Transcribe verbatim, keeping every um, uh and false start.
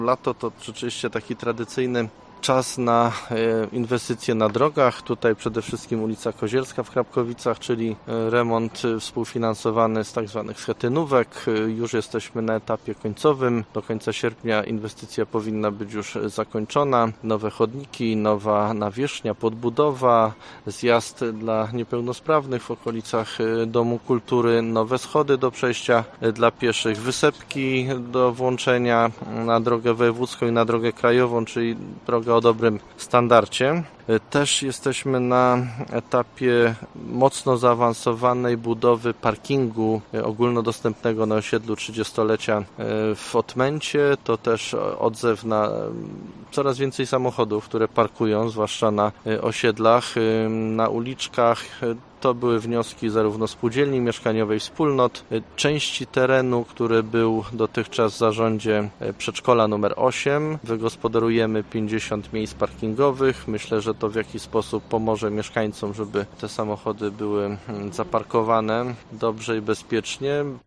Lato to rzeczywiście taki tradycyjny czas na inwestycje na drogach. Tutaj przede wszystkim ulica Kozielska w Krapkowicach, czyli remont współfinansowany z tak zwanych schetynówek. Już jesteśmy na etapie końcowym. Do końca sierpnia inwestycja powinna być już zakończona. Nowe chodniki, nowa nawierzchnia, podbudowa, zjazd dla niepełnosprawnych w okolicach Domu Kultury, nowe schody do przejścia dla pieszych, wysepki do włączenia na drogę wojewódzką i na drogę krajową, czyli drogę o dobrym standardzie. Też jesteśmy na etapie mocno zaawansowanej budowy parkingu ogólnodostępnego na osiedlu trzydziestolecia w Otmęcie. To też odzew na coraz więcej samochodów, które parkują, zwłaszcza na osiedlach, na uliczkach. To były wnioski zarówno spółdzielni mieszkaniowej, wspólnot, części terenu, który był dotychczas w zarządzie przedszkola numer osiem. Wygospodarujemy pięćdziesiąt miejsc parkingowych. Myślę, że to w jakiś sposób pomoże mieszkańcom, żeby te samochody były zaparkowane dobrze i bezpiecznie.